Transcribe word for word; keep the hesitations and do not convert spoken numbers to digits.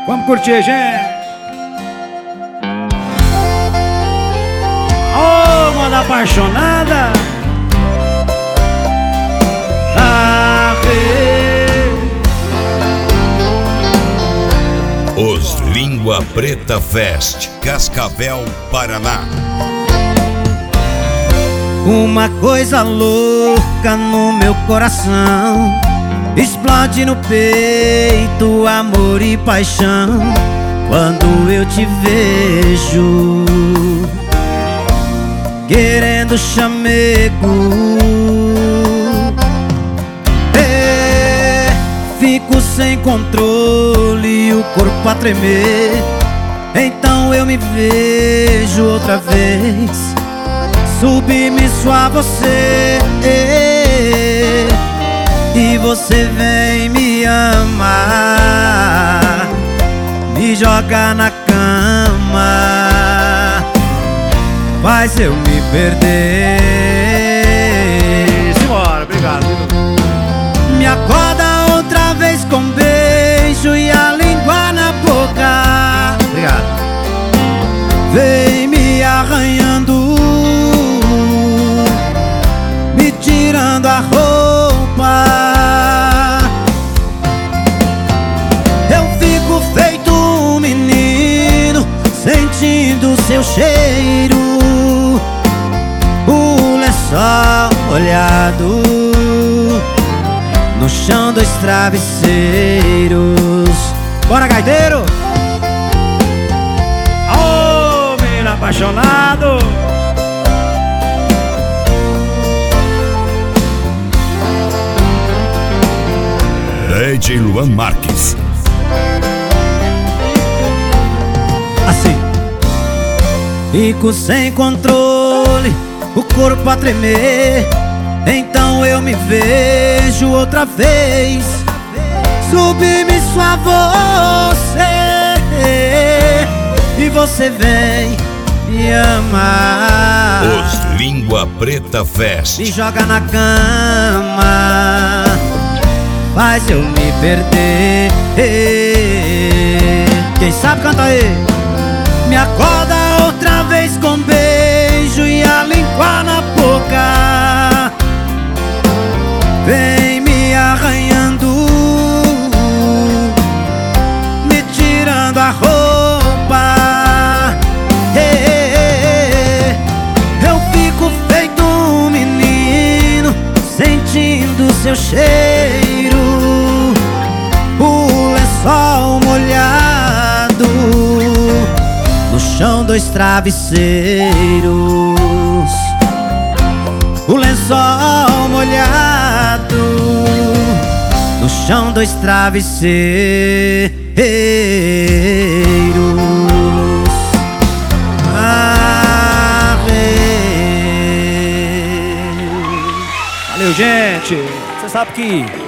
Vamos curtir, gente. Ô, oh, moda apaixonada. Ah, Os Língua Preta Fest, Cascavel, Paraná. Uma coisa louca no meu coração, explode no peito amor e paixão quando eu te vejo querendo chamego. É, fico sem controle, o corpo a tremer. Então eu me vejo outra vez, submisso a você, e você vem me amar, me joga na cama, faz eu me perder. Simbora, obrigado. Me acorda outra vez com beijo e a língua na boca. Obrigado. Vem me arranhando, me tirando a roupa. Eu fico feito um menino, sentindo seu cheiro, o lençol molhado no chão dos travesseiros. Bora, gaiteiro! Ô, menino apaixonado! D J Luan Marques. Assim, fico sem controle, o corpo a tremer. Então eu me vejo outra vez, submisso a você, e você vem me amar, Os Língua Preta Fest. me joga na cama, faz eu me perder. Quem sabe canta aí. Me acorda outra vez com beijo e a língua na boca. Vem me arranhando, me tirando a roupa. Eu fico feito um menino, sentindo seu cheiro, o lençol molhado no chão dos travesseiros, o lençol molhado no chão dos travesseiros. Ah, Valeu, gente! você sabe que